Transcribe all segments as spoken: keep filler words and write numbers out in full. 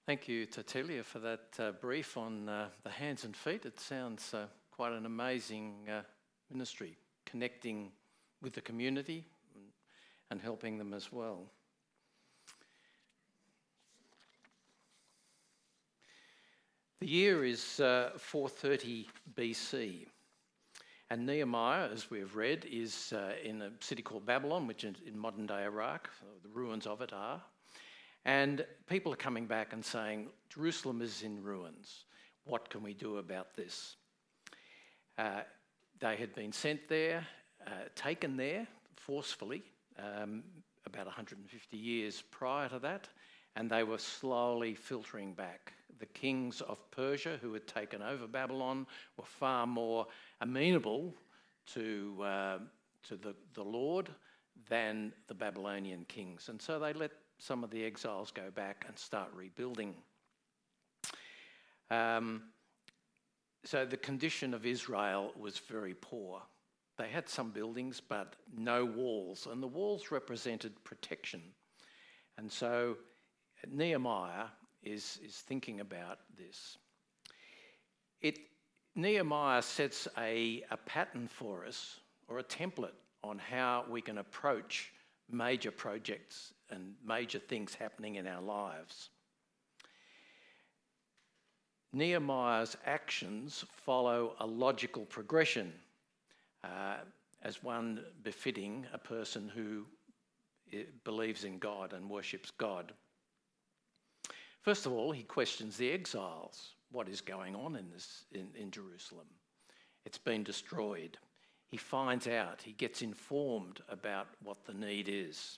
Thank you, Tatilia, for that uh, brief on uh, the hands and feet. It sounds uh, quite an amazing uh, ministry, connecting with the community and, and helping them as well. The year is uh, four thirty B C, and Nehemiah, as we have read, is uh, in a city called Babylon, which is in modern-day Iraq. The ruins of it are. And people are coming back and saying, Jerusalem is in ruins. What can we do about this? Uh, they had been sent there, uh, taken there forcefully, um, about one hundred fifty years prior to that, and they were slowly filtering back. The kings of Persia, who had taken over Babylon, were far more amenable to, uh, to the, the Lord than the Babylonian kings. And so they let some of the exiles go back and start rebuilding. Um, so the condition of Israel was very poor. They had some buildings, but no walls, and the walls represented protection. And so Nehemiah is, is thinking about this. It, Nehemiah sets a, a pattern for us, or a template, on how we can approach major projects and major things happening in our lives. Nehemiah's actions follow a logical progression, uh, as one befitting a person who believes in God and worships God. First of all, he questions the exiles. What is going on in this in, in Jerusalem? It's been destroyed. He finds out, he gets informed about what the need is.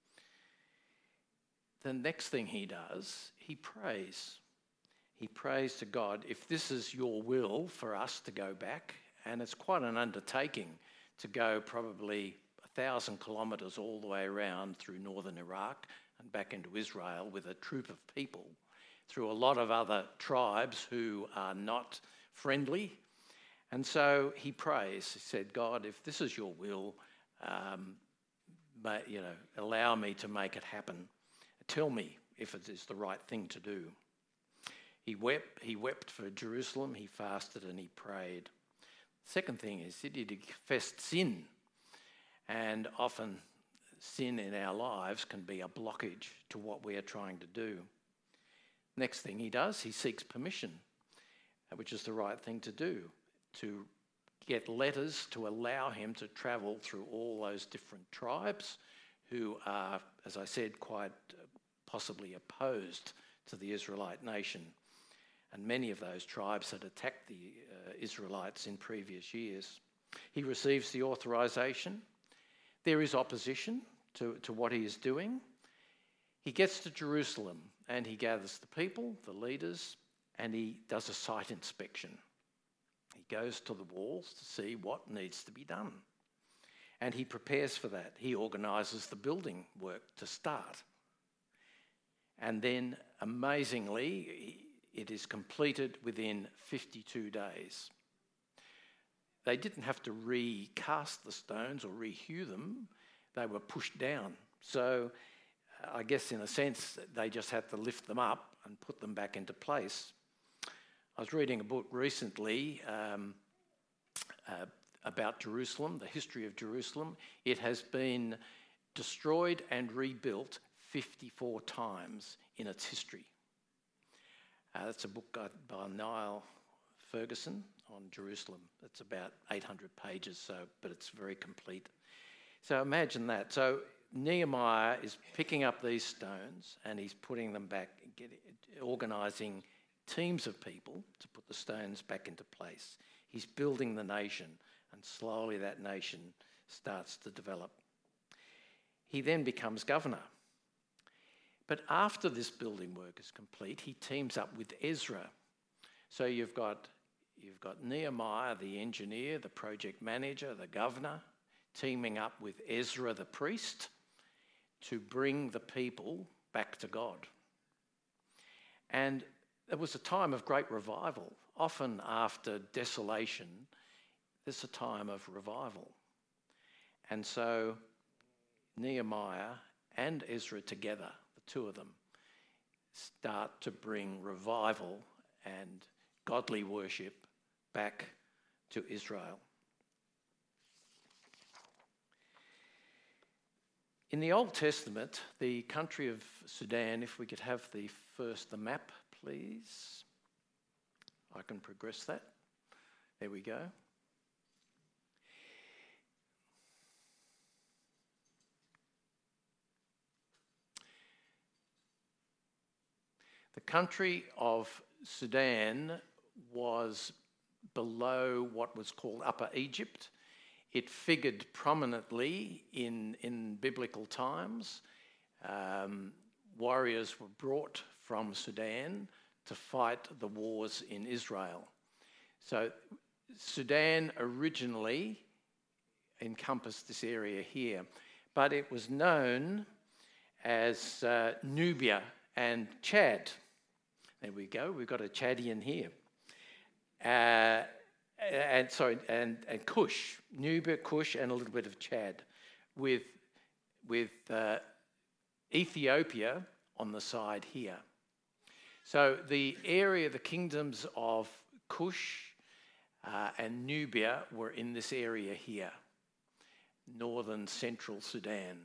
The next thing he does, he prays. He prays to God, if this is your will for us to go back, and it's quite an undertaking to go probably a thousand kilometres all the way around through northern Iraq and back into Israel with a troop of people, through a lot of other tribes who are not friendly. And so he prays. He said, God, if this is your will, um, may, you know, allow me to make it happen. Tell me if it is the right thing to do. He wept. He wept for Jerusalem. He fasted and he prayed. Second thing is that he confessed sin, and often sin in our lives can be a blockage to what we are trying to do. Next thing he does, he seeks permission, which is the right thing to do, to get letters to allow him to travel through all those different tribes who are, as I said, quite possibly opposed to the Israelite nation. And many of those tribes had attacked the uh, Israelites in previous years. He receives the authorization. There is opposition to, to what he is doing. He gets to Jerusalem and he gathers the people, the leaders, and he does a site inspection. He goes to the walls to see what needs to be done. And he prepares for that. He organises the building work to start. And then, amazingly, it is completed within fifty-two days. They didn't have to recast the stones or rehew them. They were pushed down. So I guess in a sense, they just had to lift them up and put them back into place. I was reading a book recently um, uh, about Jerusalem, the history of Jerusalem. It has been destroyed and rebuilt fifty-four times in its history. Uh, that's a book by Niall Ferguson on Jerusalem. It's about eight hundred pages, so but it's very complete. So imagine that. So Nehemiah is picking up these stones and he's putting them back, getting, organising teams of people to put the stones back into place. He's building the nation, and slowly that nation starts to develop. He then becomes governor. But after this building work is complete, he teams up with Ezra. So you've got, you've got Nehemiah, the engineer, the project manager, the governor, teaming up with Ezra, the priest, to bring the people back to God. And it was a time of great revival. Often after desolation, there's a time of revival. And so Nehemiah and Ezra together, the two of them, start to bring revival and godly worship back to Israel. In the Old Testament, the country of Sudan, if we could have the first the map, please. I can progress that. There we go. The country of Sudan was below what was called Upper Egypt. It figured prominently in, in biblical times. Um, warriors were brought from Sudan to fight the wars in Israel. So Sudan originally encompassed this area here, but it was known as uh, Nubia and Chad. There we go, we've got a Chadian here. Uh, and sorry, and, and Cush, Nubia, Cush, and a little bit of Chad, with, with uh, Ethiopia on the side here. So the area, the kingdoms of Cush uh, and Nubia were in this area here, northern central Sudan.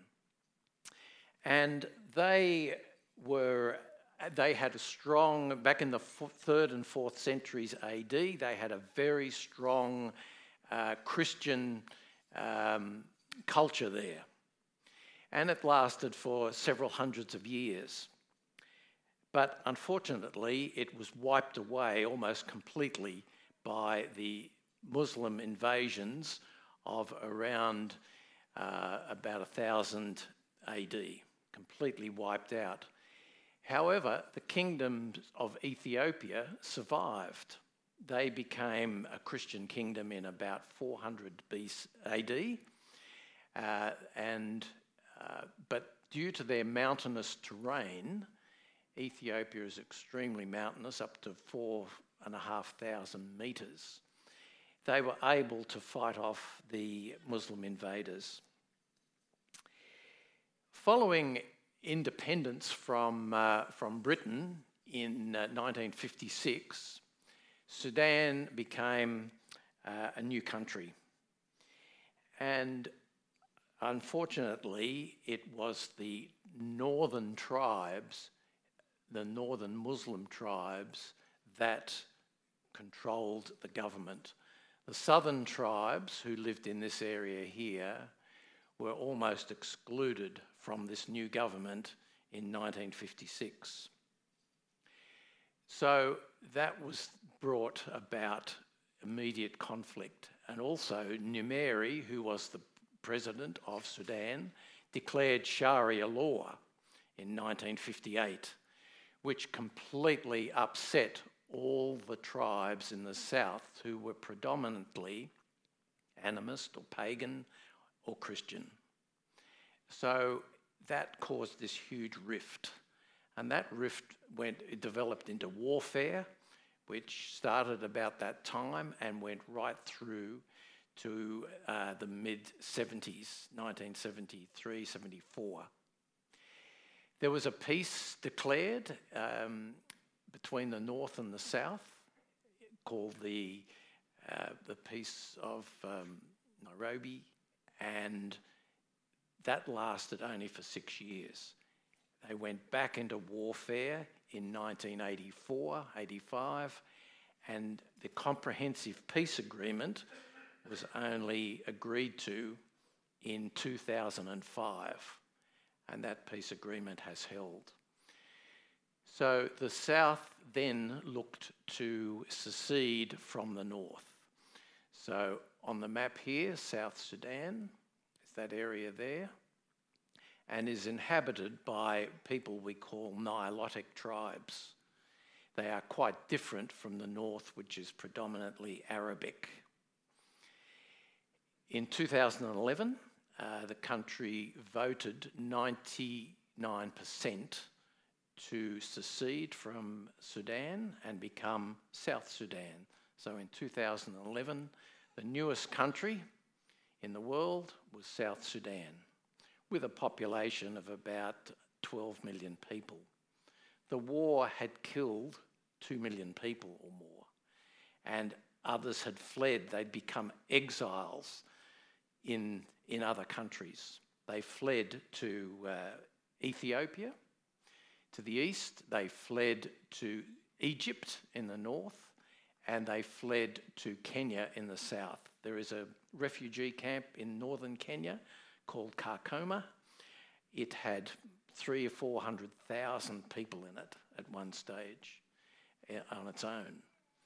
And they were, they had a strong, back in the third and fourth centuries A D, they had a very strong uh, Christian um, culture there. And it lasted for several hundreds of years. But unfortunately, it was wiped away almost completely by the Muslim invasions of around uh, about one thousand A D, completely wiped out. However, the kingdoms of Ethiopia survived. They became a Christian kingdom in about four hundred B C A D, uh, and uh, but due to their mountainous terrain, Ethiopia is extremely mountainous, up to four and a half thousand metres. They were able to fight off the Muslim invaders. Following independence from, uh, from Britain in uh, nineteen fifty-six, Sudan became uh, a new country. And unfortunately, it was the northern tribes, the northern Muslim tribes, that controlled the government. The southern tribes who lived in this area here were almost excluded from this new government in nineteen fifty-six. So that was brought about immediate conflict. And also Numeri, who was the president of Sudan, declared Sharia law in nineteen fifty-eight, which completely upset all the tribes in the south who were predominantly animist or pagan or Christian. So that caused this huge rift. And that rift went, it developed into warfare, which started about that time and went right through to uh, the mid-seventies, nineteen seventy-three, seventy-four. There was a peace declared um, between the north and the south, called the uh, the Peace of um, Nairobi, and that lasted only for six years. They went back into warfare in nineteen eighty-four, eighty-five, and the Comprehensive Peace Agreement was only agreed to in two thousand five, and that peace agreement has held. So the South then looked to secede from the North. So on the map here, South Sudan is that area there, and is inhabited by people we call Nilotic tribes. They are quite different from the North, which is predominantly Arabic. In two thousand eleven, uh, the country voted ninety-nine percent to secede from Sudan and become South Sudan. So in two thousand eleven, the newest country in the world was South Sudan, with a population of about twelve million people. the war had killed two million people or more, and others had fled. They'd become exiles in, in other countries. They fled to uh, Ethiopia to the east, they fled to Egypt in the north, and they fled to Kenya in the south. There is a refugee camp in northern Kenya called Kakoma. It had three or four hundred thousand people in it at one stage on its own.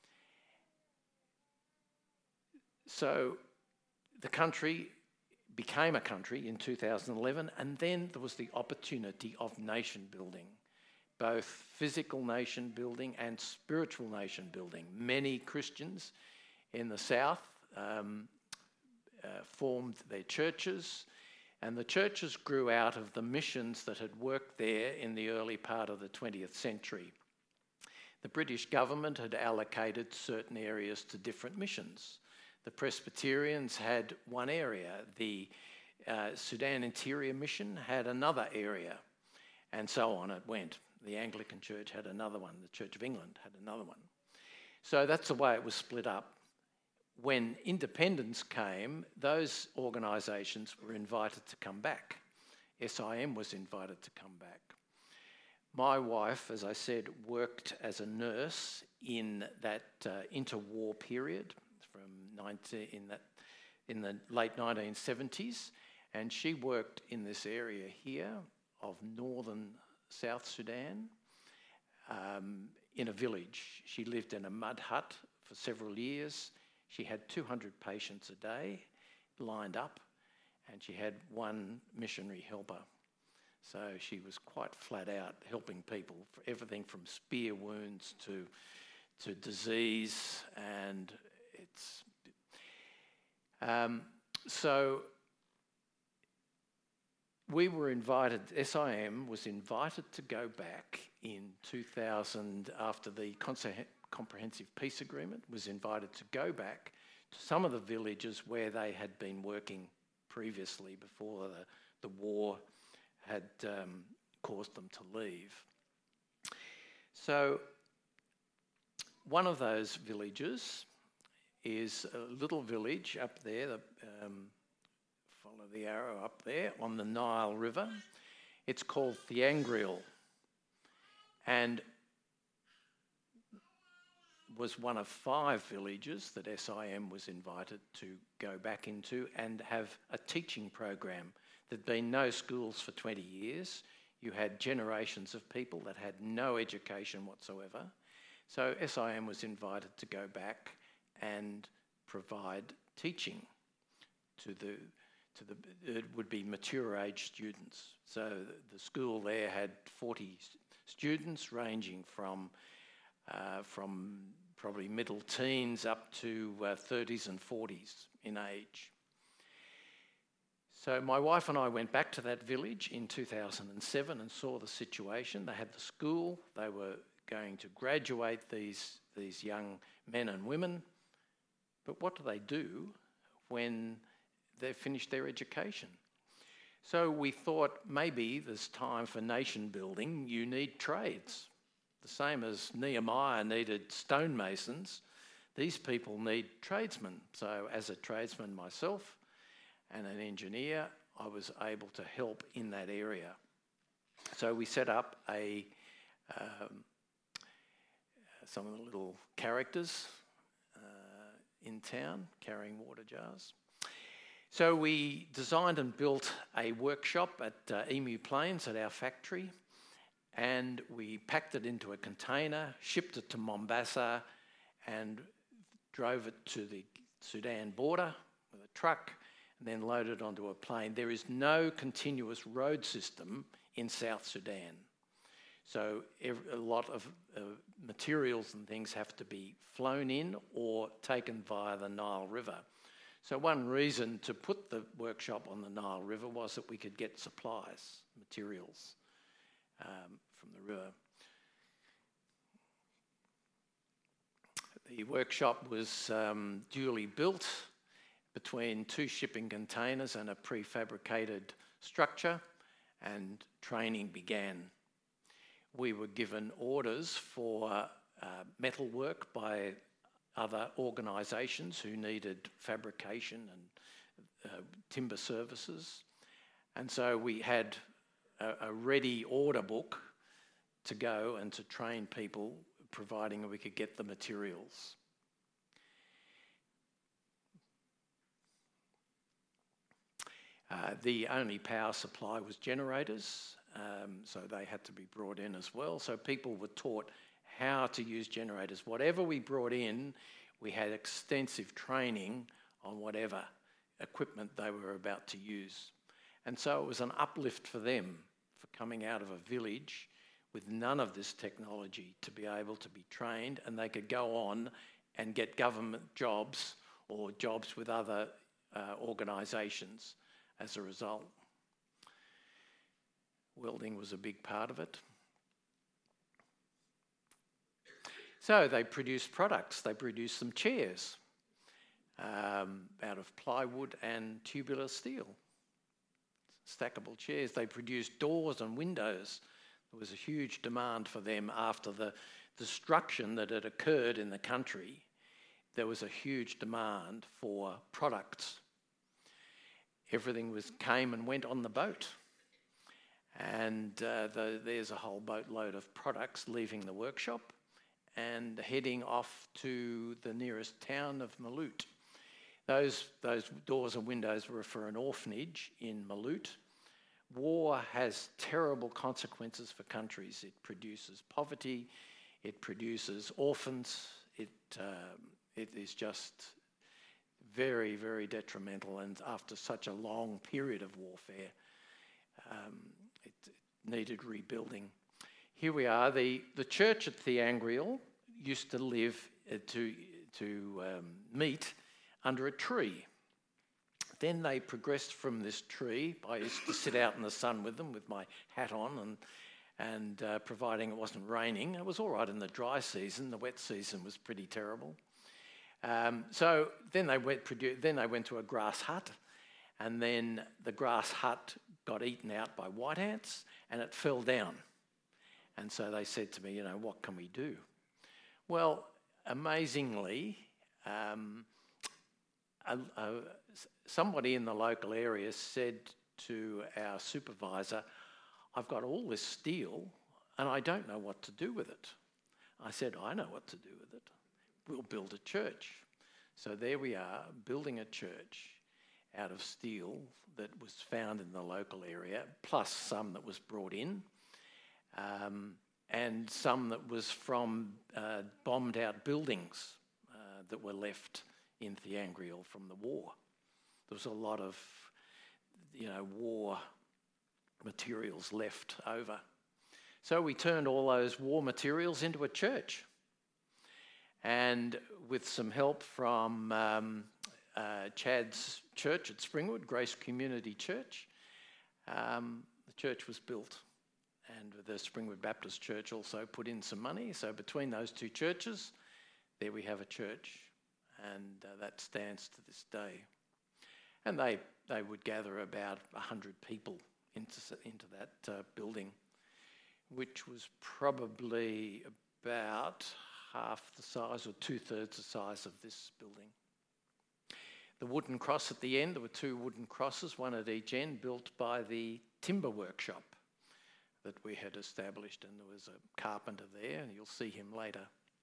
So the country became a country in two thousand eleven, and then there was the opportunity of nation building, both physical nation building and spiritual nation building. Many Christians in the south um, uh, formed their churches, and the churches grew out of the missions that had worked there in the early part of the twentieth century. The British government had allocated certain areas to different missions. The Presbyterians had one area, the uh, Sudan Interior Mission had another area, and so on it went. The Anglican Church had another one, the Church of England had another one. So that's the way it was split up. When independence came, those organisations were invited to come back. S I M was invited to come back. My wife, as I said, worked as a nurse in that uh, interwar period from nineteen, in, that, in the late nineteen seventies, and she worked in this area here of northern South Sudan um, in a village. She lived in a mud hut for several years. She had two hundred patients a day lined up, and she had one missionary helper. So she was quite flat out helping people for everything from spear wounds to to disease, and it's um, so we were invited. S I M was invited to go back in two thousand after the Comprehensive Peace Agreement. Was invited to go back to some of the villages where they had been working previously before the, the war had um, caused them to leave. So one of those villages is a little village up there, the, um, follow the arrow up there, on the Nile River. It's called Thiangriel, and was one of five villages that S I M was invited to go back into and have a teaching program. There'd been no schools for twenty years. You had generations of people that had no education whatsoever. So S I M was invited to go back and provide teaching to the, to the it would be mature age students. So the school there had forty students ranging from, uh, from probably middle teens up to uh, thirties and forties in age. So my wife and I went back to that village in two thousand seven and saw the situation. They had the school, they were going to graduate these, these young men and women, but what do they do when they've finished their education? So we thought maybe there's time for nation building. You need trades. The same as Nehemiah needed stonemasons, these people need tradesmen. So as a tradesman myself and an engineer, I was able to help in that area. So we set up a um, some of the little characters uh, in town carrying water jars. So we designed and built a workshop at uh, Emu Plains at our factory, and we packed it into a container, shipped it to Mombasa, and drove it to the Sudan border with a truck, and then loaded it onto a plane. There is no continuous road system in South Sudan. So every, a lot of uh, materials and things have to be flown in or taken via the Nile River. So one reason to put the workshop on the Nile River was that we could get supplies, materials um, from the river. The workshop was um, duly built between two shipping containers and a prefabricated structure, and training began. we were given orders for uh, metal work by other organisations who needed fabrication and uh, timber services. And so we had a, a ready order book to go and to train people, providing we could get the materials. Uh, the only power supply was generators, um, so they had to be brought in as well. So people were taught how to use generators. Whatever we brought in, we had extensive training on whatever equipment they were about to use. And so it was an uplift for them for coming out of a village with none of this technology to be able to be trained, and they could go on and get government jobs or jobs with other uh, organisations as a result. Welding was a big part of it. So they produced products. They produced some chairs um, out of plywood and tubular steel. Stackable chairs. They produced doors and windows. There was a huge demand for them after the destruction that had occurred in the country. There was a huge demand for products. Everything was came and went on the boat. And uh, the, there's a whole boatload of products leaving the workshop and heading off to the nearest town of Malut. Those, those doors and windows were for an orphanage in Malut. War has terrible consequences for countries. It produces poverty, it produces orphans, it, um, it is just very, very detrimental, and after such a long period of warfare, um, it, it needed rebuilding. Here we are. The, the church at Theangrial used to live, uh, to, to um, meet under a tree. Then they progressed from this tree. I used to sit out in the sun with them with my hat on, and, and uh, providing it wasn't raining. It was all right in the dry season. The wet season was pretty terrible. Um, so then they went. Then they went to a grass hut, and then the grass hut got eaten out by white ants, and it fell down. And so they said to me, you know, what can we do? Well, amazingly, um, a, a, somebody in the local area said to our supervisor, I've got all this steel, and I don't know what to do with it. I said, I know what to do with it. We'll build a church. So there we are, building a church out of steel that was found in the local area, plus some that was brought in, um, and some that was from uh, bombed out buildings uh, that were left in Theangrial from the war. There was a lot of, you know, war materials left over. So we turned all those war materials into a church. And with some help from um, uh, Chad's church at Springwood, Grace Community Church, um, the church was built. And the Springwood Baptist Church also put in some money. So between those two churches, there we have a church. And uh, that stands to this day. And they, they would gather about one hundred people into, into that uh, building, which was probably about half the size or two-thirds the size of this building. The wooden cross at the end, there were two wooden crosses, one at each end, built by the timber workshop that we had established, and there was a carpenter there, and you'll see him later.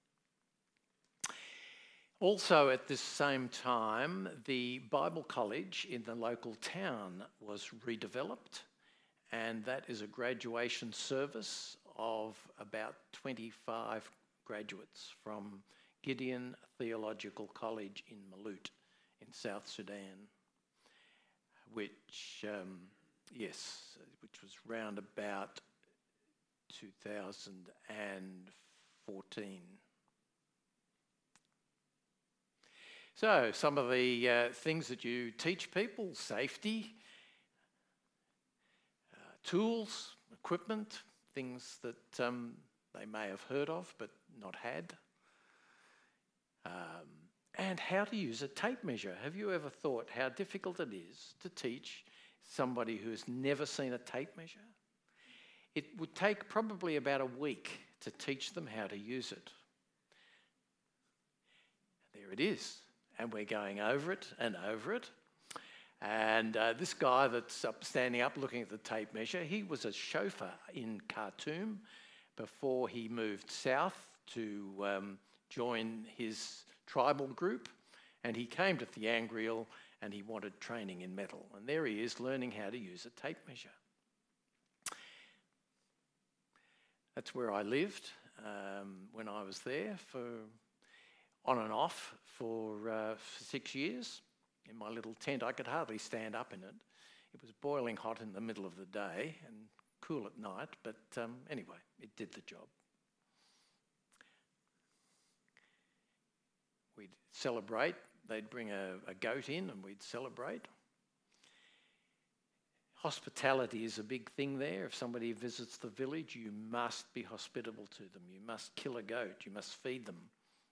Also at this same time, the Bible College in the local town was redeveloped, and that is a graduation service of about twenty-five graduates from Gideon Theological College in Malut in South Sudan, which, um, yes, which was round about two thousand fourteen. So some of the uh, things that you teach people: safety, uh, tools, equipment, things that um, they may have heard of but not had, um, and how to use a tape measure. Have you ever thought how difficult it is to teach somebody who's never seen a tape measure? It would take probably about a week to teach them how to use it. There it is. And we're going over it and over it. And uh, this guy that's up, standing up looking at the tape measure, he was a chauffeur in Khartoum before he moved south to um, join his tribal group. And he came to Thiangriel and he wanted training in metal. And there he is learning how to use a tape measure. That's where I lived um, when I was there for on and off for, uh, for six years. In my little tent, I could hardly stand up in it. It was boiling hot in the middle of the day and cool at night, but um, anyway, it did the job. We'd celebrate. They'd bring a, a goat in and we'd celebrate. Hospitality is a big thing there. If somebody visits the village, you must be hospitable to them. You must kill a goat. You must feed them.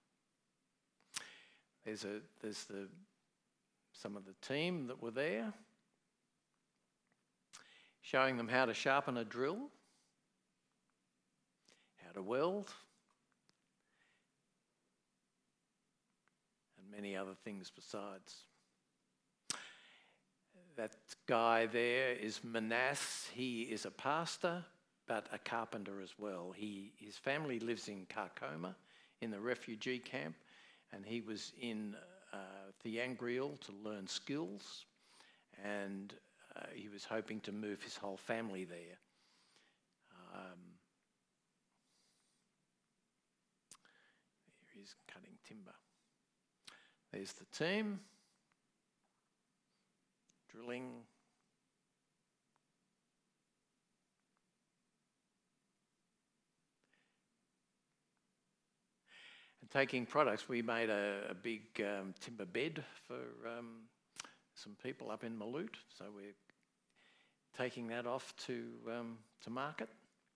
There's a there's the some of the team that were there, showing them how to sharpen a drill, how to weld, and many other things besides. That guy there is Manas. He is a pastor, but a carpenter as well. He, his family lives in Kakoma, in the refugee camp, and he was in uh, Thiangriel to learn skills, and uh, he was hoping to move his whole family there. Um, there he is cutting timber. There's the team. Drilling. And taking products, we made a, a big um, timber bed for um, some people up in Malut, so we're taking that off to, um, to market.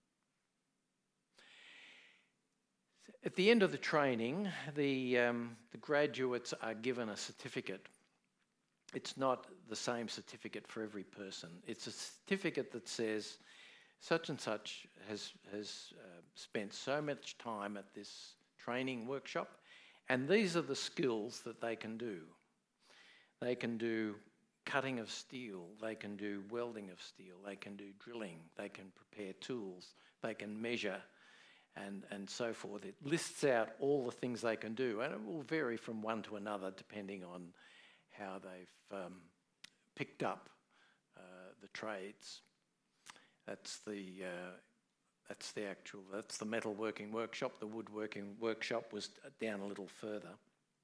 At the end of the training, the, um, the graduates are given a certificate. It's not the same certificate for every person. It's a certificate that says such and such has, has uh, spent so much time at this training workshop, and these are the skills that they can do. They can do cutting of steel, they can do welding of steel, they can do drilling, they can prepare tools, they can measure, and, and so forth. It lists out all the things they can do, and it will vary from one to another depending on how they've um, picked up uh, the trades. That's the uh, that's the actual that's the metalworking workshop. The woodworking workshop was down a little further.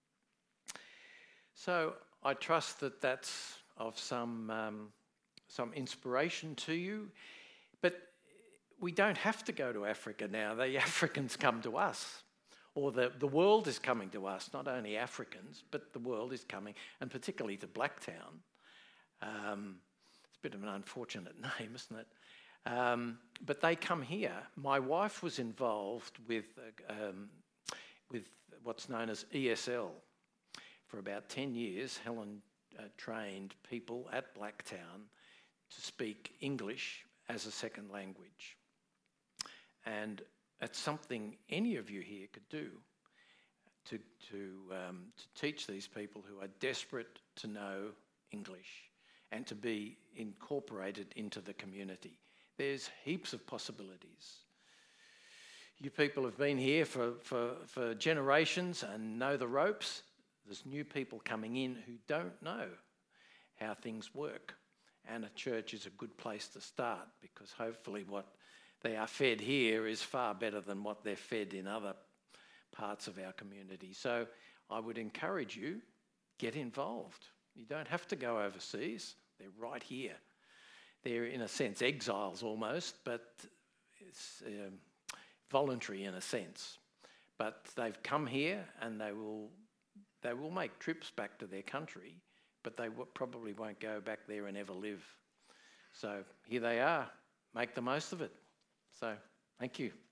So I trust that that's of some um, some inspiration to you, but we don't have to go to Africa now. The Africans come to us. Or the, the world is coming to us, not only Africans, but the world is coming, and particularly to Blacktown. Um, it's a bit of an unfortunate name, isn't it? Um, but they come here. My wife was involved with, uh, um, with what's known as E S L. For about ten years, Helen uh, trained people at Blacktown to speak English as a second language. And it's something any of you here could do to, to, um, to teach these people who are desperate to know English and to be incorporated into the community. There's heaps of possibilities. You people have been here for, for, for generations and know the ropes. There's new people coming in who don't know how things work. And a church is a good place to start, because hopefully what they are fed here is far better than what they're fed in other parts of our community. So I would encourage you, get involved. You don't have to go overseas. They're right here. They're, in a sense, exiles almost, but it's um, voluntary in a sense. But they've come here and they will, they will make trips back to their country, but they w- probably won't go back there and ever live. So here they are. Make the most of it. So, thank you.